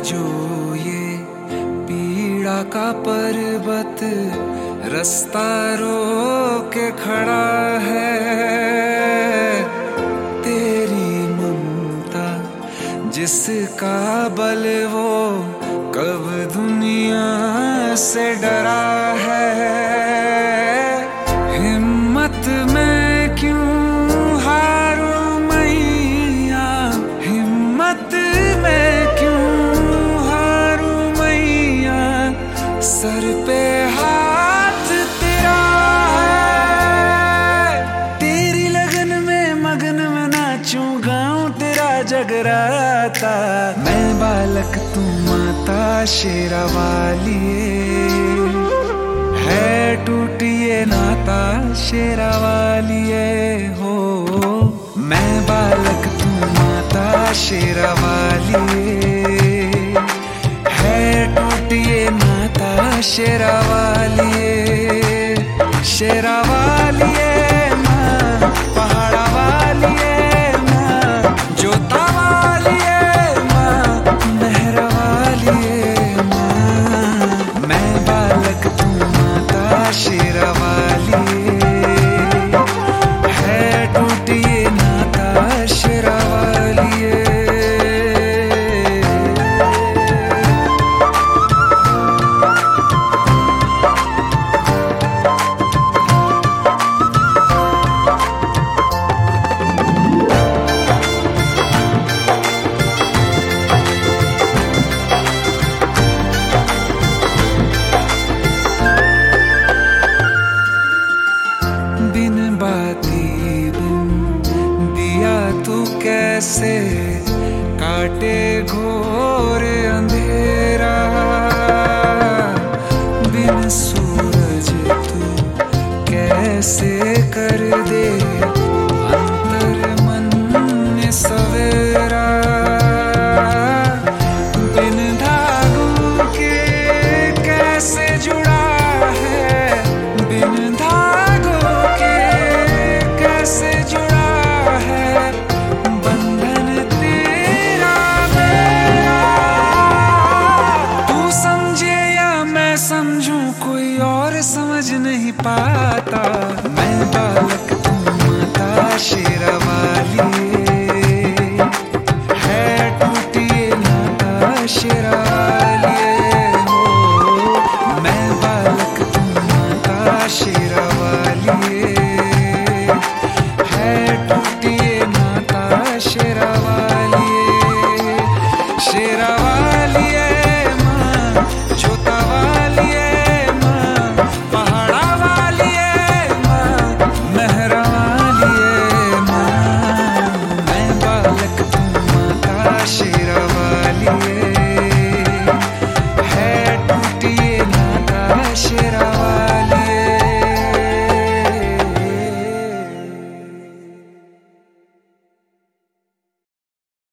जो ये पीड़ा का पर्वत रास्ता रोक के खड़ा है, तेरी ममता जिसका बल वो कब दुनिया से डरा है। हिम्मत में क्यों हारूं मैया, हिम्मत में क्यों हारूं मैया, सर पे हाथ तेरा है। तेरी लगन में मगन में नाचूं गाऊं तेरा जगराता, मैं बालक तू माता शेरा वाली है, टूटिए नाता शेरा वाली हो। मैं बालक तू माता शेरा वाली है, टूटिए नाता शेरा वाली, शेरा वाली माँ, पहाड़ा वाली माँ, जोता वाली माँ, मेहर वाली माँ। मैं बालक तू माता शेरा वाली है, टूटिए नाता शेरा वाली। बिन बाती बिन दिया तू कैसे काटे घोर अंधेरा, बिन सूरज तू कैसे कर दे अंतर मन में सवेरा। बिन धागों के कैसे जुड़ा है, बिन धागों के कैसे जुड़ा है, बंधन तेरा मेरा। तू समझे या मैं समझूं कोई और समझ नहीं पा